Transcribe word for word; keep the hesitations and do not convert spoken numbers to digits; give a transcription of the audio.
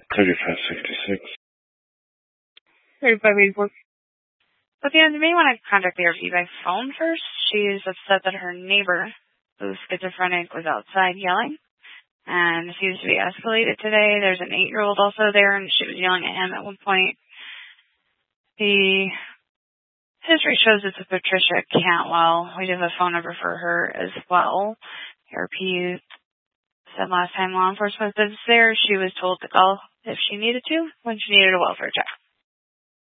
thirty-five sixty-six. thirty-five eighty-four. But the you may want to contact the A R P by phone first. She's upset that her neighbor, who's schizophrenic, was outside yelling. And it seems to be escalated today. There's an eight-year-old also there, and she was yelling at him at one point. The history shows it's a Patricia Cantwell. We do have a phone number for her as well. A R P said last time law enforcement was there, she was told to call if she needed to when she needed a welfare check.